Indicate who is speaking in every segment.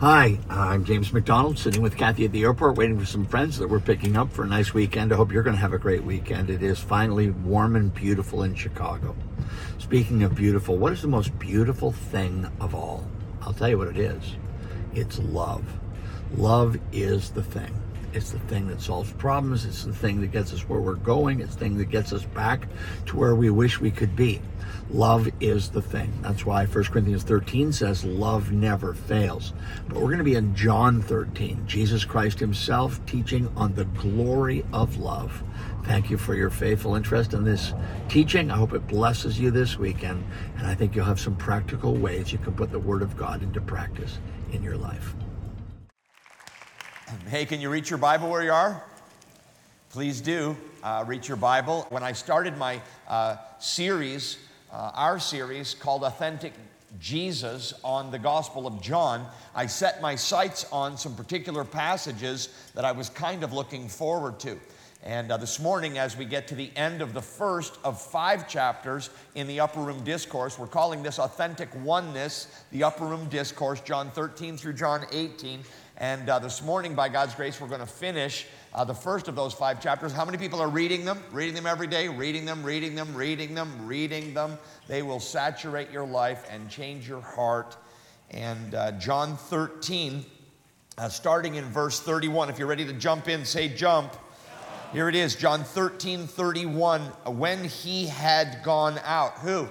Speaker 1: Hi, I'm James McDonald, sitting with Kathy at the airport, waiting for some friends that we're picking up for a nice weekend. I hope you're going to have a great weekend. It is finally warm and beautiful in Chicago. Speaking of beautiful, what is the most beautiful thing of all? I'll tell you what it is. It's love. Love is the thing. It's the thing that solves problems. It's the thing that gets us where we're going. It's the thing that gets us back to where we wish we could be. Love is the thing. That's why 1 Corinthians 13 says love never fails. But we're going to be in John 13, Jesus Christ himself teaching on the glory of love. Thank you for your faithful interest in this teaching. I hope it blesses you this weekend, and I think you'll have some practical ways you can put the Word of God into practice in your life.
Speaker 2: Hey, can you reach your Bible where you are? Please do reach your Bible. When I started my series, our series called Authentic Jesus on the Gospel of John, I set my sights on some particular passages that I was kind of looking forward to. And this morning, as we get to the end of the first of 5 chapters in the Upper Room Discourse, we're calling this Authentic Oneness, the Upper Room Discourse, John 13 through John 18. And this morning, by God's grace, we're going to finish the first of those 5 chapters. How many people are reading them? Reading them every day? Reading them, reading them, reading them, reading them. They will saturate your life and change your heart. And John 13, starting in verse 31. If you're ready to jump in, say jump. Here it is, John 13, 31. When he had gone out. Who?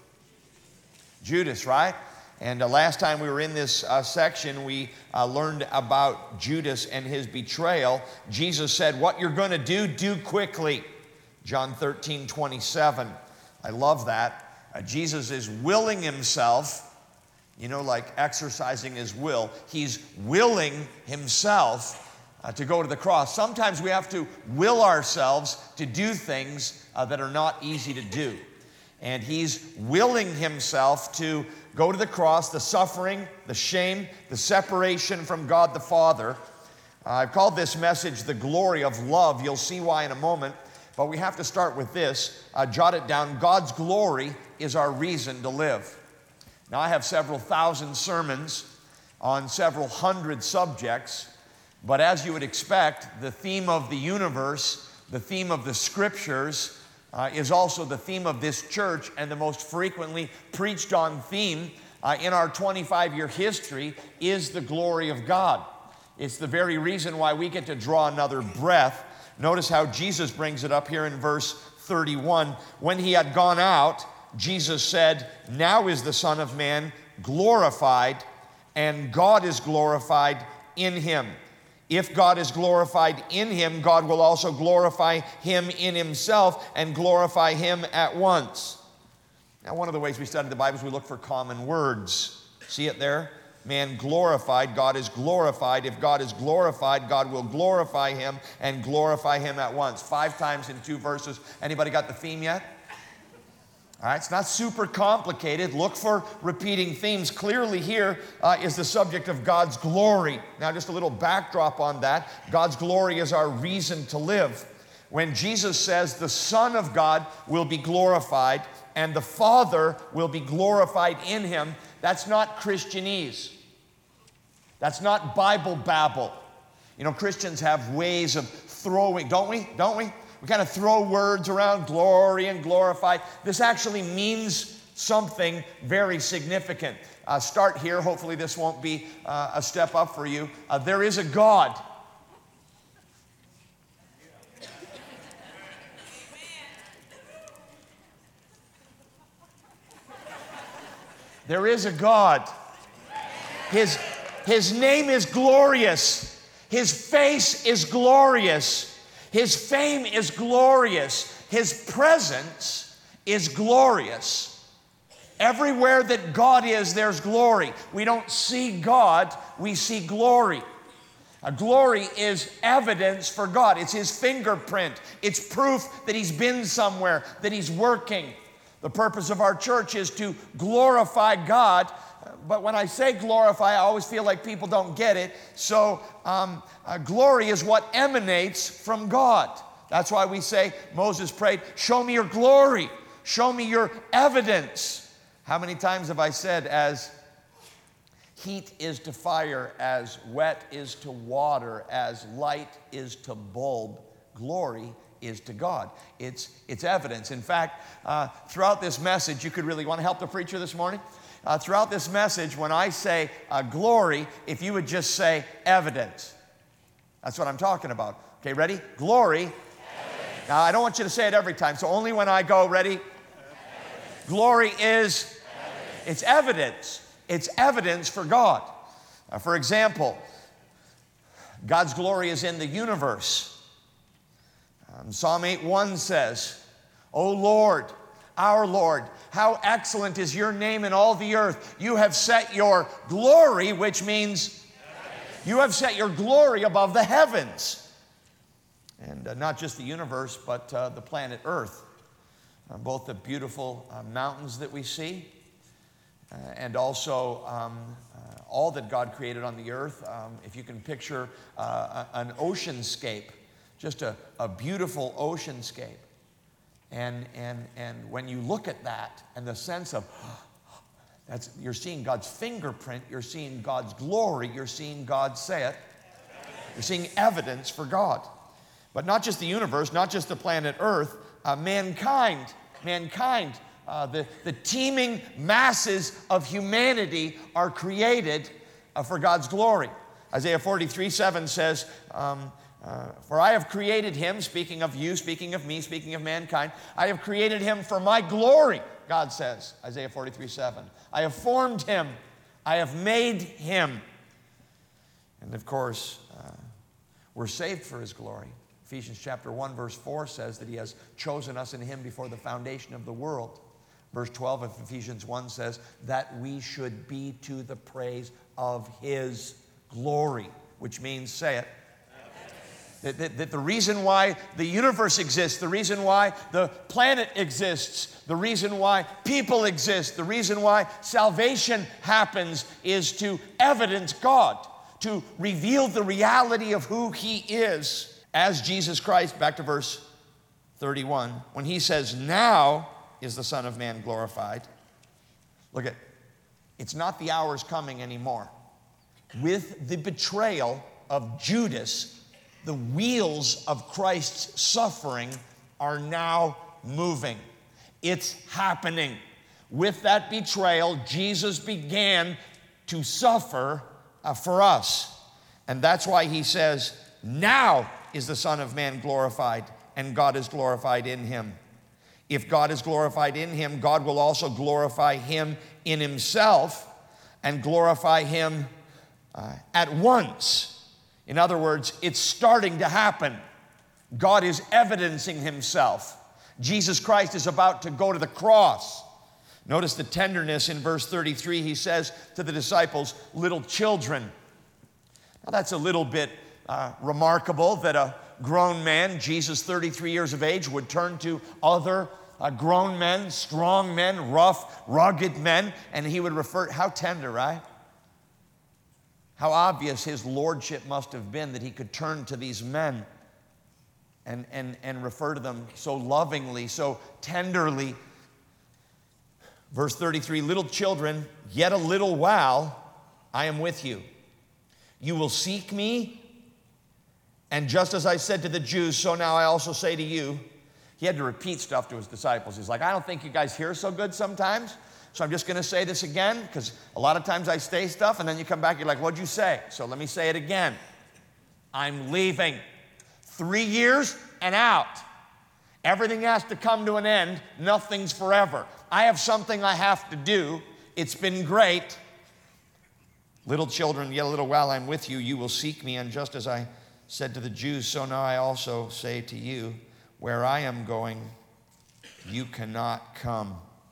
Speaker 2: Judas, right? And last time we were in this section, we learned about Judas and his betrayal. Jesus said, what you're going to do quickly. John 13, 27. I love that. Jesus is willing himself, like exercising his will. He's willing himself to go to the cross. Sometimes we have to will ourselves to do things that are not easy to do. And he's willing himself to go to the cross, the suffering, the shame, the separation from God the Father. I've called this message the glory of love. You'll see why in a moment. But we have to start with this. Jot it down. God's glory is our reason to live. Now, I have several thousand sermons on several hundred subjects. But as you would expect, the theme of the universe, the theme of the scriptures, is also the theme of this church, and the most frequently preached on theme in our 25-year history is the glory of God. It's the very reason why we get to draw another breath. Notice how Jesus brings it up here in verse 31. When he had gone out, Jesus said, now is the Son of Man glorified, and God is glorified in him. If God is glorified in him, God will also glorify him in himself and glorify him at once. Now, one of the ways we study the Bible is we look for common words. See it there? Man glorified, God is glorified. If God is glorified, God will glorify him and glorify him at once. 5 times in 2 verses. Anybody got the theme yet? All right, it's not super complicated. Look for repeating themes. Clearly here is the subject of God's glory. Now, just a little backdrop on that. God's glory is our reason to live. When Jesus says the Son of God will be glorified and the Father will be glorified in him, that's not Christianese. That's not Bible babble. Christians have ways of throwing, don't we? We kind of throw words around, glory and glorify. This actually means something very significant. Start here. Hopefully this won't be a step up for you. There is a God. There is a God. His name is glorious. His face is glorious. His fame is glorious. His presence is glorious. Everywhere that God is, there's glory. We don't see God, we see glory. Glory is evidence for God. It's his fingerprint. It's proof that he's been somewhere, that he's working. The purpose of our church is to glorify God. But when I say glorify, I always feel like people don't get it. So glory is what emanates from God. That's why we say, Moses prayed, show me your glory. Show me your evidence. How many times have I said, as heat is to fire, as wet is to water, as light is to bulb, glory is to God. It's evidence. In fact, throughout this message, you could really want to help the preacher this morning. Throughout this message, when I say glory, if you would just say evidence. That's what I'm talking about. Okay, ready? Glory. Evidence. Now, I don't want you to say it every time, so only when I go, ready? Evidence. Glory is evidence. It's evidence. It's evidence for God. For example, God's glory is in the universe. Psalm 8:1 says, O Lord, our Lord, how excellent is your name in all the earth. You have set your glory, which means you have set your glory above the heavens. And not just the universe, but the planet Earth. Both the beautiful mountains that we see and also all that God created on the earth. If you can picture an oceanscape, just a beautiful oceanscape. And when you look at that and the sense of, you're seeing God's fingerprint, you're seeing God's glory, you're seeing God say it. You're seeing evidence for God. But not just the universe, not just the planet Earth, mankind, the teeming masses of humanity are created for God's glory. Isaiah 43:7 says, for I have created him, speaking of you, speaking of me, speaking of mankind, I have created him for my glory, God says, Isaiah 43:7. I have formed him, I have made him. And of course, we're saved for his glory. Ephesians chapter 1, verse 4 says that he has chosen us in him before the foundation of the world. Verse 12 of Ephesians 1 says that we should be to the praise of his glory, which means, say it, that the reason why the universe exists, the reason why the planet exists, the reason why people exist, the reason why salvation happens is to evidence God, to reveal the reality of who he is. As Jesus Christ, back to verse 31, when he says, now is the Son of Man glorified. Look at, it's not the hours coming anymore. With the betrayal of Judas, the wheels of Christ's suffering are now moving. It's happening. With that betrayal, Jesus began to suffer for us. And that's why he says, now is the Son of Man glorified, and God is glorified in him. If God is glorified in him, God will also glorify him in himself and glorify him at once. In other words, it's starting to happen. God is evidencing himself. Jesus Christ is about to go to the cross. Notice the tenderness in verse 33. He says to the disciples, little children. Now that's a little bit remarkable that a grown man, Jesus 33 years of age, would turn to other grown men, strong men, rough, rugged men, and he would refer, how tender, right? How obvious his lordship must have been that he could turn to these men and refer to them so lovingly, so tenderly. Verse 33, little children, yet a little while I am with you. You will seek me, and just as I said to the Jews, so now I also say to you. He had to repeat stuff to his disciples. He's like, I don't think you guys hear so good sometimes, so I'm just going to say this again, because a lot of times I say stuff, and then you come back, you're like, what'd you say? So let me say it again. I'm leaving. 3 years and out. Everything has to come to an end. Nothing's forever. I have something I have to do. It's been great. Little children, yet a little while I'm with you. You will seek me, and just as I said to the Jews, so now I also say to you, where I am going, you cannot come.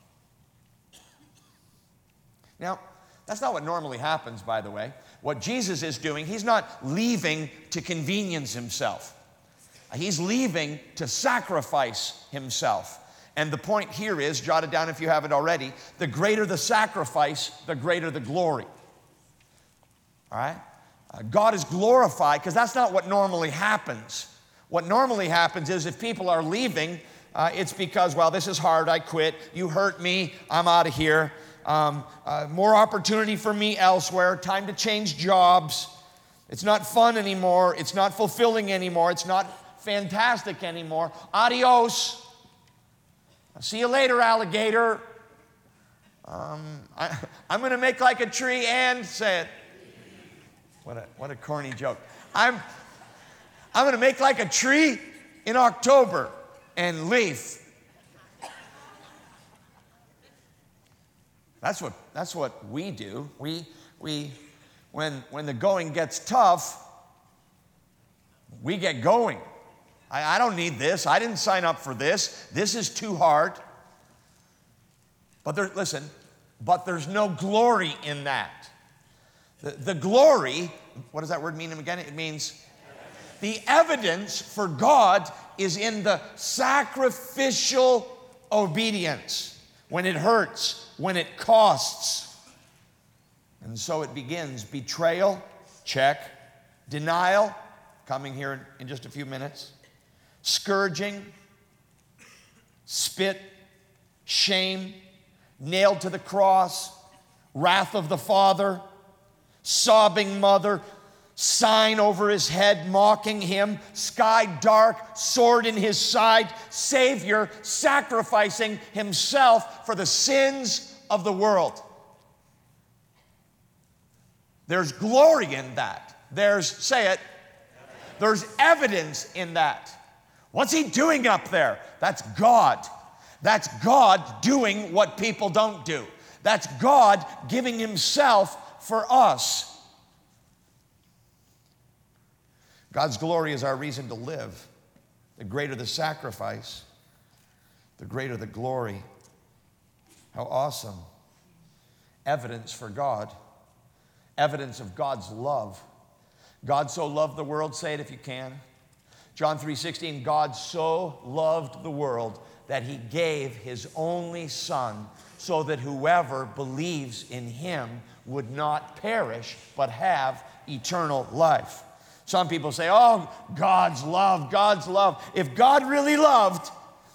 Speaker 2: Now, that's not what normally happens, by the way. What Jesus is doing, he's not leaving to convenience himself. He's leaving to sacrifice himself. And the point here is, jot it down if you haven't already, the greater the sacrifice, the greater the glory. All right? God is glorified, because that's not what normally happens. What normally happens is if people are leaving, it's because, well, this is hard, I quit, you hurt me, I'm out of here. More opportunity for me elsewhere. Time to change jobs. It's not fun anymore. It's not fulfilling anymore. It's not fantastic anymore. Adios. See you later, alligator. I'm going to make like a tree and say it. What a corny joke. I'm going to make like a tree in October and leave. That's what we do. When the going gets tough, we get going. I don't need this. I didn't sign up for this. This is too hard. But there's no glory in that. The glory, what does that word mean again? It means the evidence for God is in the sacrificial obedience. When it hurts, when it costs. And so it begins. Betrayal, check. Denial, coming here in just a few minutes. Scourging, spit, shame, nailed to the cross, wrath of the Father, sobbing mother, sign over his head mocking him, sky dark, sword in his side, Savior sacrificing himself for the sins of the world. There's glory in that. There's evidence in that. What's he doing up there? That's God. That's God doing what people don't do. That's God giving himself for us. God's glory is our reason to live. The greater the sacrifice, the greater the glory. How awesome. Evidence for God. Evidence of God's love. God so loved the world, say it if you can. John 3:16, God so loved the world that he gave his only Son so that whoever believes in him would not perish but have eternal life. Some people say, oh, God's love, God's love. If God really loved,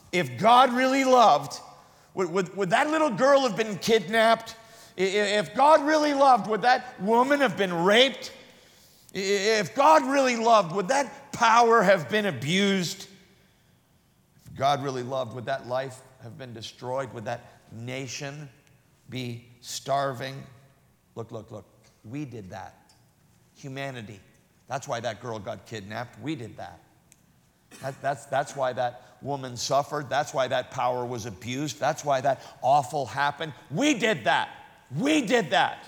Speaker 2: would that little girl have been kidnapped? If God really loved, would that woman have been raped? If God really loved, would that power have been abused? If God really loved, would that life have been destroyed? Would that nation be starving? Look. We did that. Humanity. That's why that girl got kidnapped. We did that. That's why that woman suffered. That's why that power was abused. That's why that awful happened. We did that. We did that.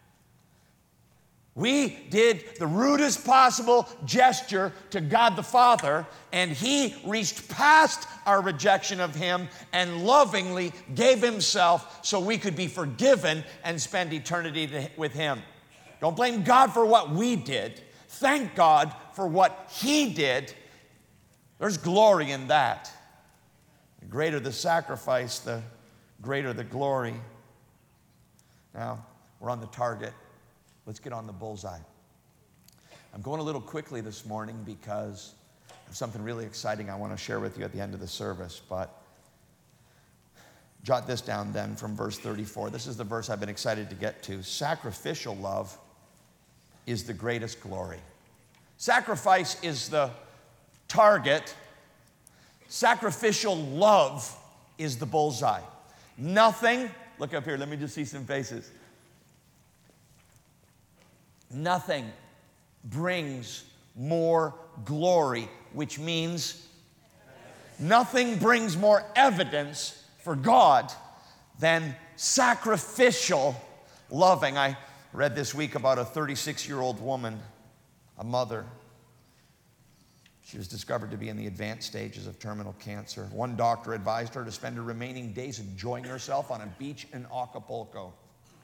Speaker 2: We did the rudest possible gesture to God the Father, and he reached past our rejection of him and lovingly gave himself so we could be forgiven and spend eternity with him. Don't blame God for what we did. Thank God for what he did. There's glory in that. The greater the sacrifice, the greater the glory. Now, we're on the target. Let's get on the bullseye. I'm going a little quickly this morning because I have something really exciting I want to share with you at the end of the service, but jot this down then from verse 34. This is the verse I've been excited to get to. Sacrificial love is the greatest glory. Sacrifice is the target. Sacrificial love is the bullseye. Nothing, look up here, let me just see some faces. Nothing brings more glory, which means nothing brings more evidence for God than sacrificial loving. I read this week about a 36-year-old woman, a mother. She was discovered to be in the advanced stages of terminal cancer. One doctor advised her to spend her remaining days enjoying herself on a beach in Acapulco.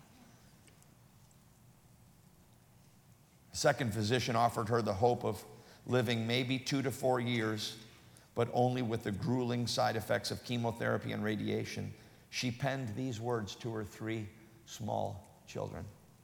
Speaker 2: A second physician offered her the hope of living maybe 2 to 4 years, but only with the grueling side effects of chemotherapy and radiation. She penned these words to her 3 small children.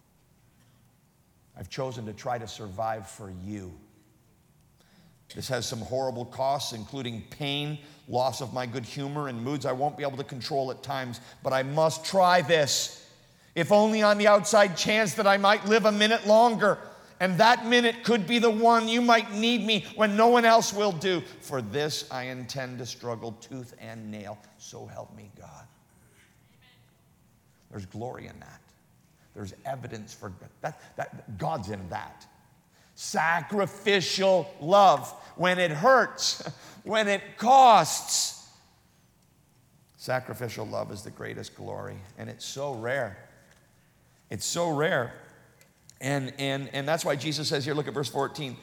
Speaker 2: I've chosen to try to survive for you. This has some horrible costs, including pain, loss of my good humor, and moods I won't be able to control at times, but I must try this. if only on the outside chance that I might live a minute longer. And that minute could be the one you might need me when no one else will do. For this I intend to struggle tooth and nail. So help me God. There's glory in that. There's evidence for that God's in that. Sacrificial love. When it hurts, when it costs. Sacrificial love is the greatest glory. And it's so rare. It's so rare. And that's why Jesus says here, look at verse 14.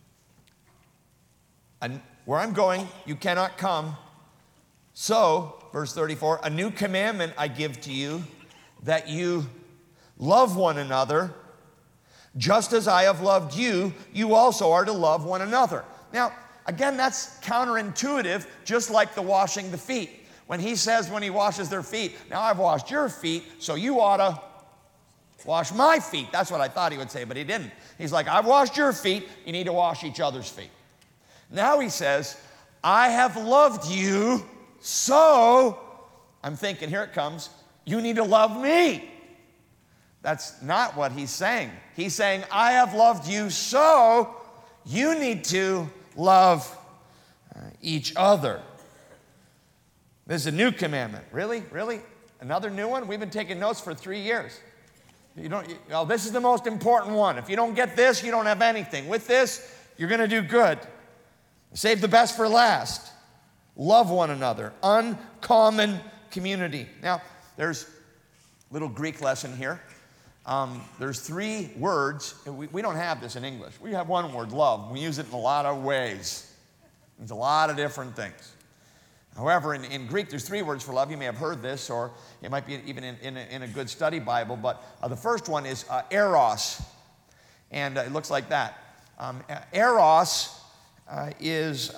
Speaker 2: And where I'm going, you cannot come. So, verse 34, a new commandment I give to you, that you love one another. Just as I have loved you, you also are to love one another. Now, again, that's counterintuitive, just like the washing the feet. When he says when he washes their feet, now I've washed your feet, so you ought to wash my feet. That's what I thought he would say, but he didn't. He's like, I've washed your feet, you need to wash each other's feet. Now he says, I have loved you, so, I'm thinking, here it comes, you need to love me. That's not what he's saying. He's saying, I have loved you, so you need to love each other. This is a new commandment. Really? Really? Another new one? We've been taking notes for 3 years. This is the most important one. If you don't get this, you don't have anything. With this, you're going to do good. Save the best for last. Love one another. Uncommon community. Now, there's a little Greek lesson here. There's 3 words. We don't have this in English. We have one word, love. We use it in a lot of ways. It's a lot of different things. However, in Greek, there's 3 words for love. You may have heard this, or it might be even in a good study Bible. But the first one is eros, and it looks like that. Eros is,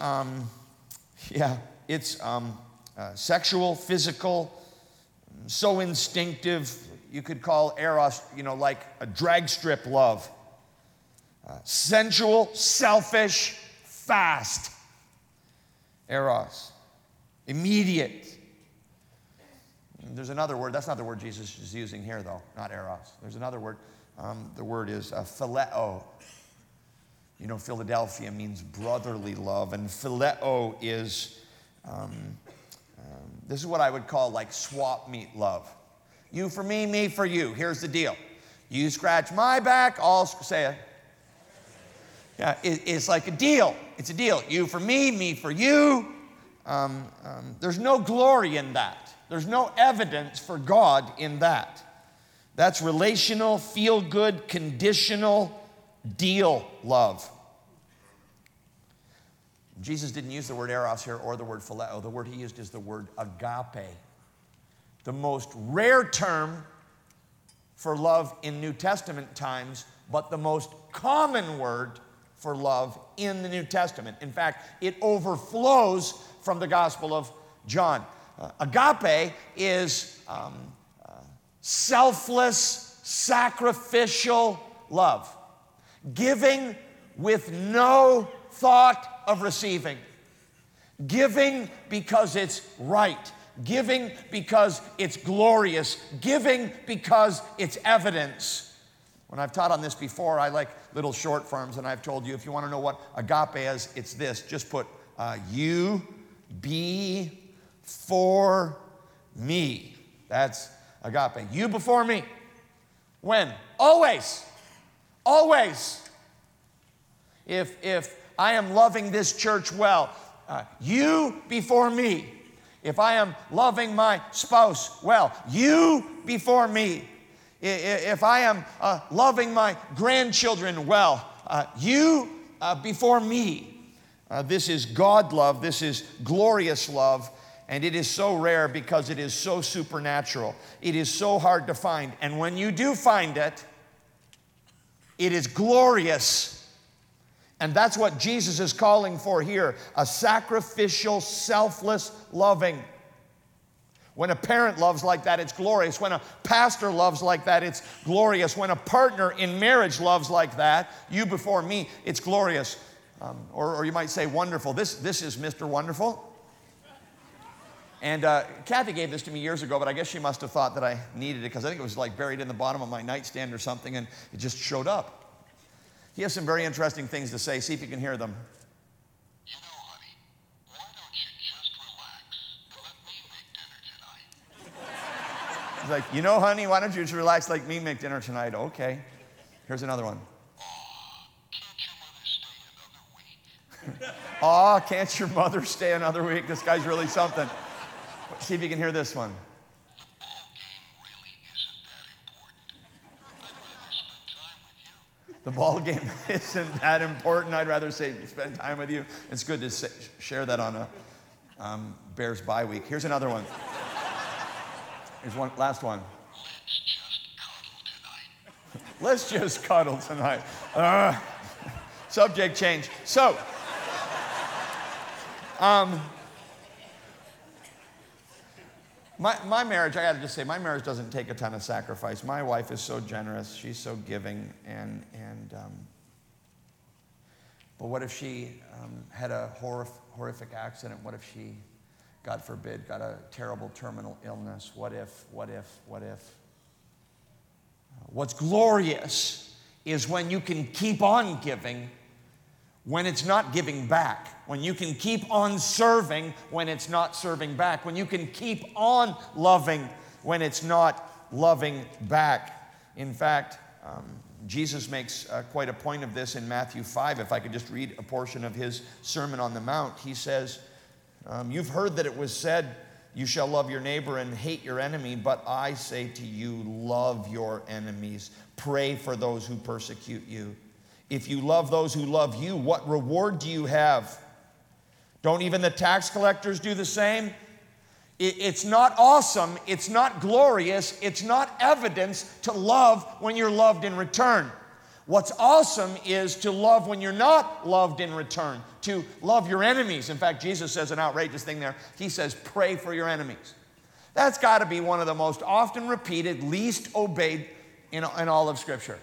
Speaker 2: it's sexual, physical, so instinctive. You could call eros, like a drag strip love. Sensual, selfish, fast. Eros. Immediate. There's another word. That's not the word Jesus is using here, though. Not eros. There's another word. The word is phileo. Philadelphia means brotherly love. And phileo is, this is what I would call like swap meet love. You for me, me for you. Here's the deal. You scratch my back, I'll say it. Yeah, it's like a deal. It's a deal. You for me for you. There's no glory in that. There's no evidence for God in that. That's relational, feel-good, conditional, deal love. Jesus didn't use the word eros here or the word phileo. The word he used is the word agape. The most rare term for love in New Testament times, but the most common word for love in the New Testament. In fact, it overflows from the Gospel of John. Agape is selfless, sacrificial love. Giving with no thought of receiving. Giving because it's right. Giving because it's glorious. Giving because it's evidence. When I've taught on this before, I like little short forms, and I've told you, if you want to know what agape is, it's this. Just put you be for me. That's agape. You before me. When? Always. Always. If I am loving this church well, you before me. If I am loving my spouse well, you before me. If I am loving my grandchildren well, you before me. This is God love. This is glorious love. And it is so rare because it is so supernatural. It is so hard to find. And when you do find it, it is glorious. And that's what Jesus is calling for here. A sacrificial, selfless loving. When a parent loves like that, it's glorious. When a pastor loves like that, it's glorious. When a partner in marriage loves like that, you before me, it's glorious. Or you might say wonderful. This is Mr. Wonderful. And Kathy gave this to me years ago, but I guess she must have thought that I needed it because I think it was like buried in the bottom of my nightstand or something, and it just showed up. He has some very interesting things to say. See if you can hear them.
Speaker 3: You know, honey, why don't you just relax and let me make dinner tonight?
Speaker 2: He's like, you know, honey, why don't you just relax, like me, make dinner tonight? Okay. Here's another one.
Speaker 3: Aw, can't your mother stay another week?
Speaker 2: Aw, can't your mother stay another week? This guy's really something. See if you can hear this one.
Speaker 3: The ball game really isn't that important. I'd rather spend time with you.
Speaker 2: The ball game isn't that important. I'd rather say spend time with you. It's good to share that on a Bears bye week. Here's another one. Here's one, last one.
Speaker 3: Let's just cuddle tonight.
Speaker 2: Let's just cuddle tonight. Subject change. So, my marriage, I got to just say, my marriage doesn't take a ton of sacrifice. My wife is so generous. She's so giving. But what if she had a horrific accident? What if she, God forbid, got a terrible terminal illness? What if? What's glorious is when you can keep on giving when it's not giving back, when you can keep on serving when it's not serving back, when you can keep on loving when it's not loving back. In fact, Jesus makes quite a point of this in Matthew 5. If I could just read a portion of his Sermon on the Mount, he says, you've heard that it was said, you shall love your neighbor and hate your enemy, but I say to you, love your enemies. Pray for those who persecute you. If you love those who love you, what reward do you have? Don't even the tax collectors do the same? It's not awesome, it's not glorious, it's not evidence to love when you're loved in return. What's awesome is to love when you're not loved in return, to love your enemies. In fact, Jesus says an outrageous thing there. He says, pray for your enemies. That's got to be one of the most often repeated, least obeyed in all of Scripture.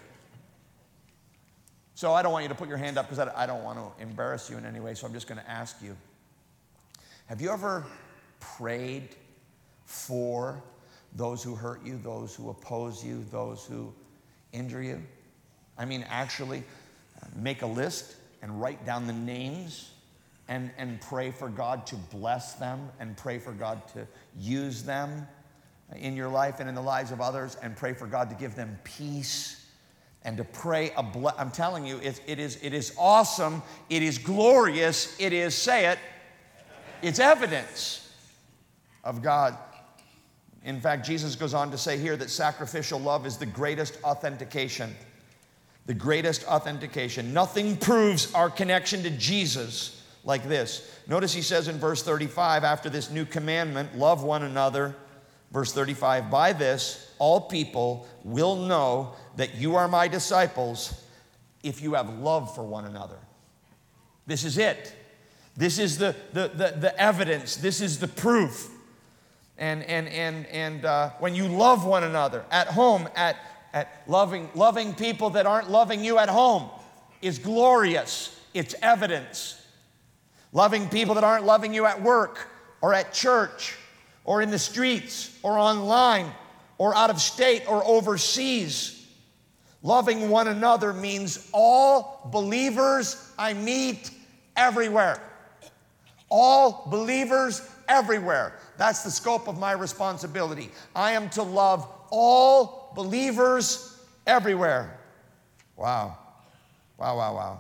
Speaker 2: So I don't want you to put your hand up because I don't want to embarrass you in any way, so I'm just going to ask you, have you ever prayed for those who hurt you, those who oppose you, those who injure you? I mean, actually make a list and write down the names and pray for God to bless them and pray for God to use them in your life and in the lives of others and pray for God to give them peace and to pray I'm telling you, it is awesome, it is glorious, it is, say it, it's evidence of God. In fact, Jesus goes on to say here that sacrificial love is the greatest authentication. The greatest authentication. Nothing proves our connection to Jesus like this. Notice he says in verse 35, after this new commandment, love one another. Verse 35, by this, all people will know that you are my disciples if you have love for one another. This is it. This is the evidence. This is the proof. And when you love one another at home, at loving people that aren't loving you at home is glorious. It's evidence. Loving people that aren't loving you at work or at church or in the streets or online or out of state or overseas. Loving one another means all believers I meet everywhere. All believers everywhere. That's the scope of my responsibility. I am to love all believers everywhere. Wow. Wow, wow, wow.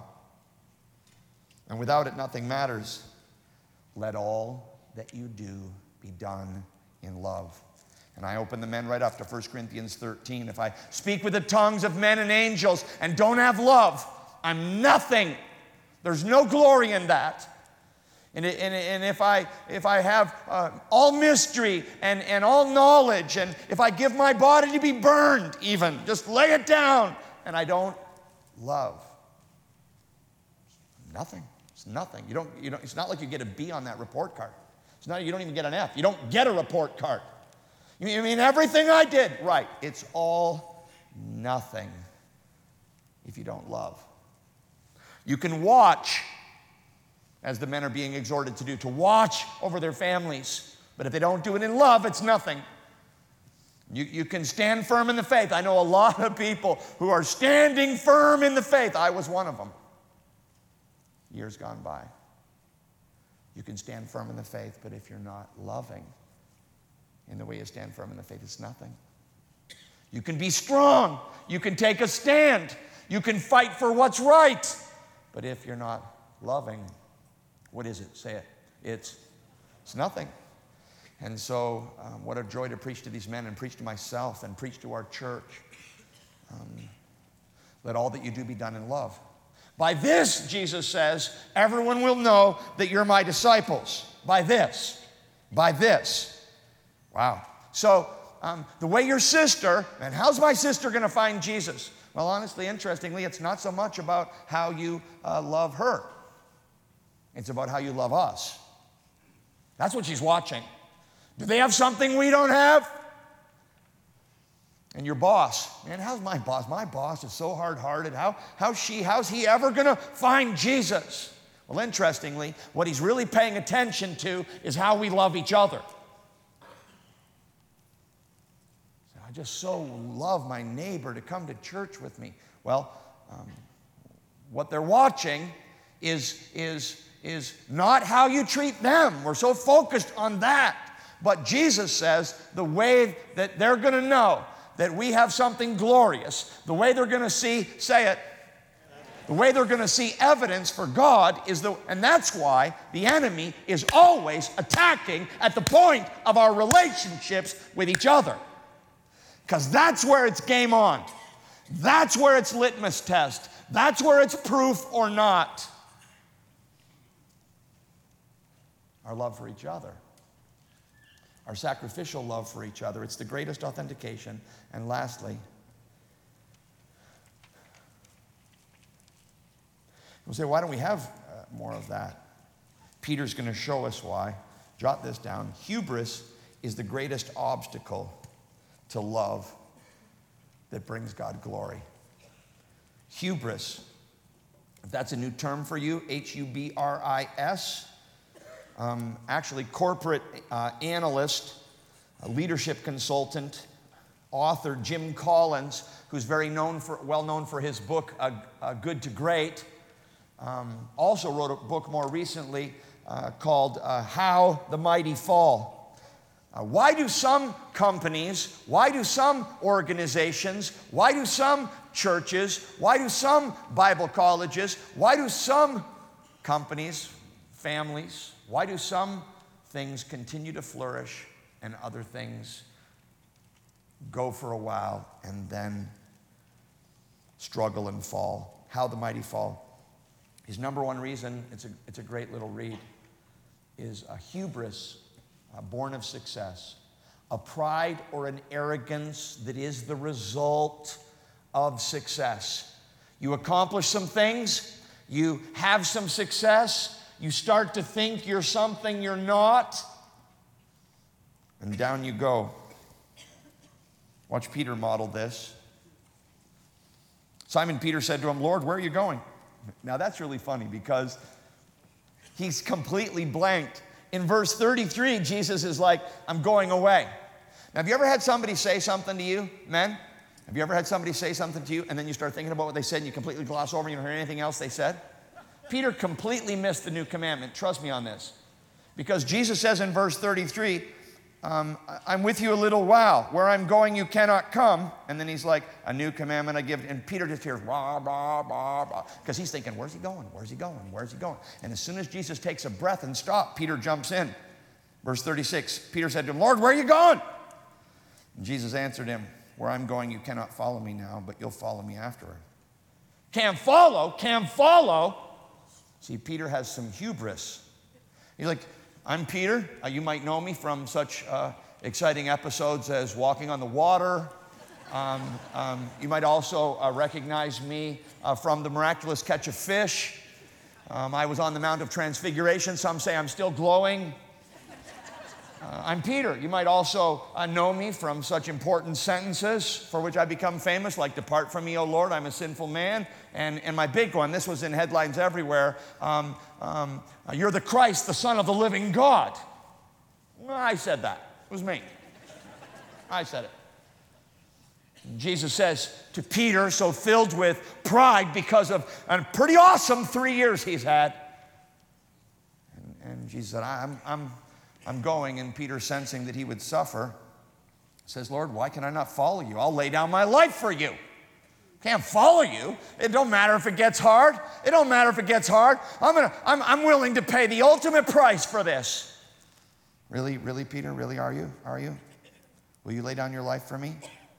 Speaker 2: And without it, nothing matters. Let all that you do be done in love. And I open the men right up to 1 Corinthians 13. If I speak with the tongues of men and angels and don't have love, I'm nothing. There's no glory in that. And if I have all mystery and all knowledge, and if I give my body to be burned even, just lay it down, and I don't love, nothing. It's nothing. You don't. It's not like you get a B on that report card. It's not. You don't even get an F. You don't get a report card. You mean everything I did? Right. It's all nothing if you don't love. You can watch, as the men are being exhorted to do, to watch over their families, But if they don't do it in love, it's nothing. You can stand firm in the faith. I know a lot of people who are standing firm in the faith. I was one of them. Years gone by. You can stand firm in the faith, but if you're not loving in the way you stand firm in the faith, it's nothing. You can be strong. You can take a stand. You can fight for what's right. But if you're not loving, what is it? Say it. It's nothing. And so, what a joy to preach to these men and preach to myself and preach to our church. Let all that you do be done in love. By this, Jesus says, everyone will know that you're my disciples. By this. By this. Wow. So, the way your sister, and how's my sister going to find Jesus? Well, honestly, interestingly, it's not so much about how you love her. It's about how you love us. That's what she's watching. Do they have something we don't have? And your boss, man, how's my boss? My boss is so hard-hearted. How's he ever going to find Jesus? Well, interestingly, what he's really paying attention to is how we love each other. I just so love my neighbor to come to church with me. Well, what they're watching is not how you treat them. We're so focused on that. But Jesus says the way that they're going to know that we have something glorious, the way they're going to see, say it, the way they're going to see evidence for God and that's why the enemy is always attacking at the point of our relationships with each other. Because that's where it's game on. That's where it's litmus test. That's where it's proof or not. Our love for each other. Our sacrificial love for each other. It's the greatest authentication. And lastly, we'll say, why don't we have more of that? Peter's going to show us why. Jot this down. Hubris is the greatest obstacle to love that brings God glory. Hubris. If that's a new term for you, Hubris. Actually, corporate analyst, leadership consultant, author Jim Collins, who's well known for his book, Good to Great, also wrote a book more recently called How the Mighty Fall. Why do some companies, why do some organizations, why do some churches, why do some Bible colleges, why do some companies, families, why do some things continue to flourish and other things go for a while and then struggle and fall? How the mighty fall. His number one reason, it's a great little read, is a hubris, born of success, a pride or an arrogance that is the result of success. You accomplish some things, you have some success, you start to think you're something you're not, and down you go. Watch Peter model this. Simon Peter said to him, Lord, where are you going? Now that's really funny because he's completely blanked. In verse 33, Jesus is like, I'm going away. Now, have you ever had somebody say something to you, men? Have you ever had somebody say something to you and then you start thinking about what they said and you completely gloss over and you don't hear anything else they said? Peter completely missed the new commandment. Trust me on this. Because Jesus says in verse 33, I'm with you a little while. Where I'm going, you cannot come. And then he's like, a new commandment I give. And Peter just hears, blah, blah, blah, blah. Because he's thinking, where's he going? Where's he going? Where's he going? And as soon as Jesus takes a breath and stops, Peter jumps in. Verse 36, Peter said to him, Lord, where are you going? And Jesus answered him, where I'm going, you cannot follow me now, but you'll follow me afterward. Can't follow. See, Peter has some hubris. He's like, I'm Peter. You might know me from such exciting episodes as Walking on the Water. You might also recognize me from the miraculous catch of fish. I was on the Mount of Transfiguration. Some say I'm still glowing. I'm Peter. You might also know me from such important sentences for which I become famous, like, depart from me, O Lord, I'm a sinful man. And my big one, this was in headlines everywhere, you're the Christ, the Son of the living God. I said that. It was me. I said it. Jesus says to Peter, so filled with pride because of a pretty awesome 3 years he's had. And Jesus said, I'm going. And Peter, sensing that he would suffer, says, Lord, why can I not follow you? I'll lay down my life for you. Can't follow you. It don't matter if it gets hard. It don't matter if it gets hard. I'm willing to pay the ultimate price for this. Really, Peter? Really, are you? Are you? Will you lay down your life for me?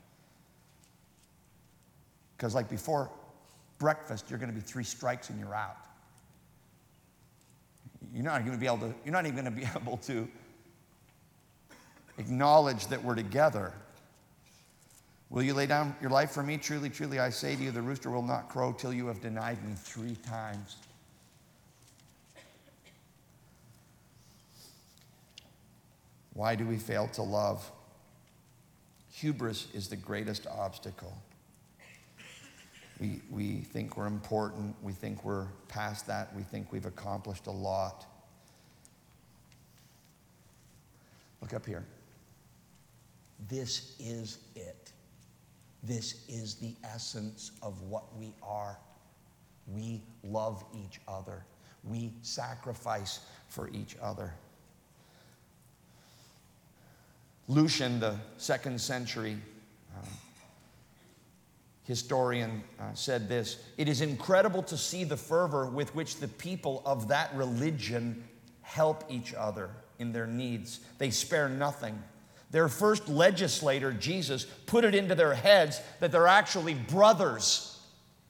Speaker 2: Because like before breakfast, you're going to be 3 strikes and you're out. You're not even going to be able to acknowledge that we're together. Will you lay down your life for me? Truly, truly, I say to you, the rooster will not crow till you have denied me 3 times. Why do we fail to love? Hubris is the greatest obstacle. We think we're important. We think we're past that. We think we've accomplished a lot. Look up here. This is it. This is the essence of what we are. We love each other. We sacrifice for each other. Lucian, the 2nd century historian, said this: it is incredible to see the fervor with which the people of that religion help each other in their needs. They spare nothing. Their first legislator, Jesus, put it into their heads that they're actually brothers.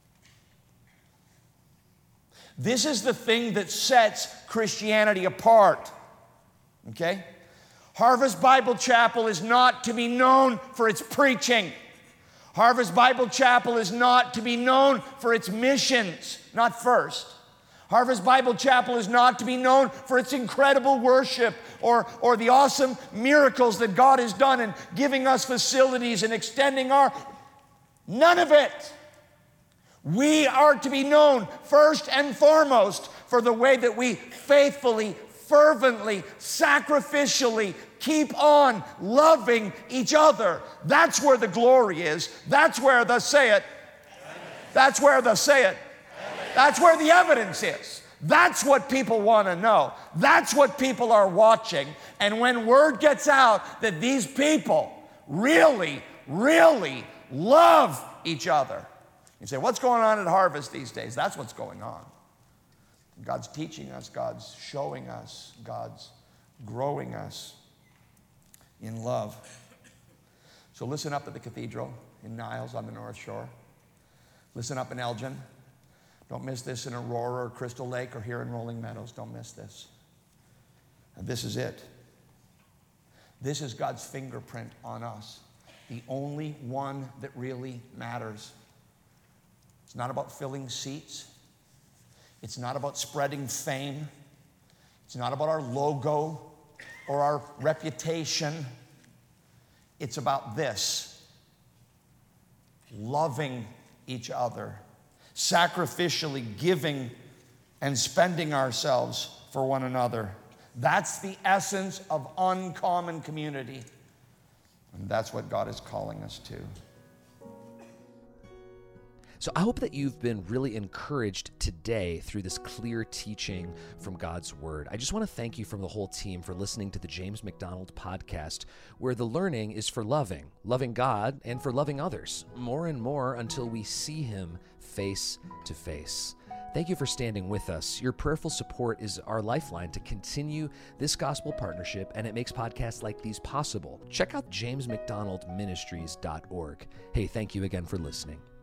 Speaker 2: This is the thing that sets Christianity apart. Okay? Harvest Bible Chapel is not to be known for its preaching. Harvest Bible Chapel is not to be known for its missions, not first. Harvest Bible Chapel is not to be known for its incredible worship or the awesome miracles that God has done in giving us facilities and extending our... None of it. We are to be known first and foremost for the way that we faithfully, fervently, sacrificially keep on loving each other. That's where the glory is. That's where the say it. That's where the say it. That's where the evidence is. That's what people want to know. That's what people are watching. And when word gets out that these people really, really love each other, you say, what's going on at Harvest these days? That's what's going on. God's teaching us, God's showing us, God's growing us in love. So listen up at the cathedral in Niles on the North Shore. Listen up in Elgin. Don't miss this in Aurora or Crystal Lake or here in Rolling Meadows. Don't miss this. And this is it. This is God's fingerprint on us. The only one that really matters. It's not about filling seats. It's not about spreading fame. It's not about our logo or our reputation. It's about this: loving each other, sacrificially giving and spending ourselves for one another. That's the essence of uncommon community. And that's what God is calling us to.
Speaker 4: So I hope that you've been really encouraged today through this clear teaching from God's Word. I just want to thank you from the whole team for listening to the James MacDonald podcast, where the learning is for loving God and for loving others, more and more until we see Him face to face. Thank you for standing with us. Your prayerful support is our lifeline to continue this gospel partnership, and it makes podcasts like these possible. Check out jamesmacdonaldministries.org. Hey, thank you again for listening.